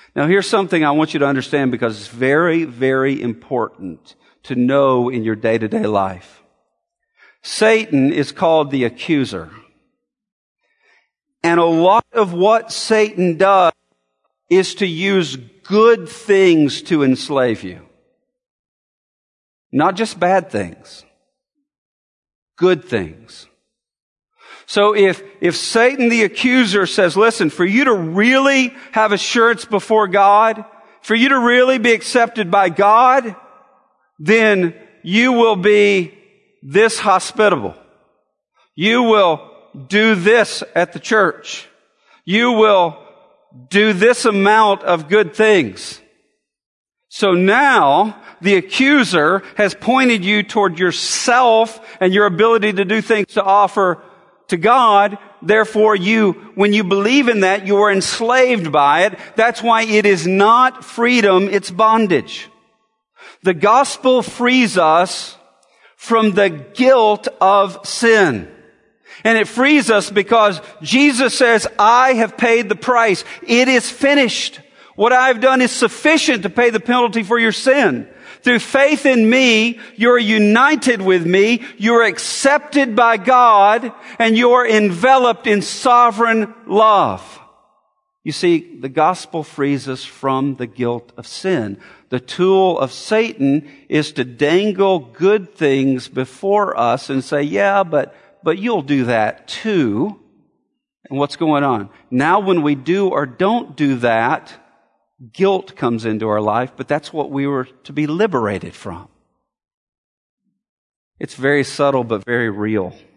Now, here's something I want you to understand because it's very, very important to know in your day-to-day life. Satan is called the accuser. And a lot of what Satan does is to use good things to enslave you. Not just bad things. Good things. So if Satan the accuser says, listen, for you to really have assurance before God, for you to really be accepted by God, then you will be this hospitable. You will do this at the church. You will do this amount of good things. So now the accuser has pointed you toward yourself and your ability to do things to offer to God. Therefore, when you believe in that, you are enslaved by it. That's why it is not freedom, it's bondage. The gospel frees us from the guilt of sin. And it frees us because Jesus says, I have paid the price. It is finished. What I have done is sufficient to pay the penalty for your sin. Through faith in me, you're united with me, you're accepted by God, and you're enveloped in sovereign love. You see, the gospel frees us from the guilt of sin. The tool of Satan is to dangle good things before us and say, yeah, but you'll do that too. And what's going on? Now when we do or don't do that, guilt comes into our life, but that's what we were to be liberated from. It's very subtle but very real.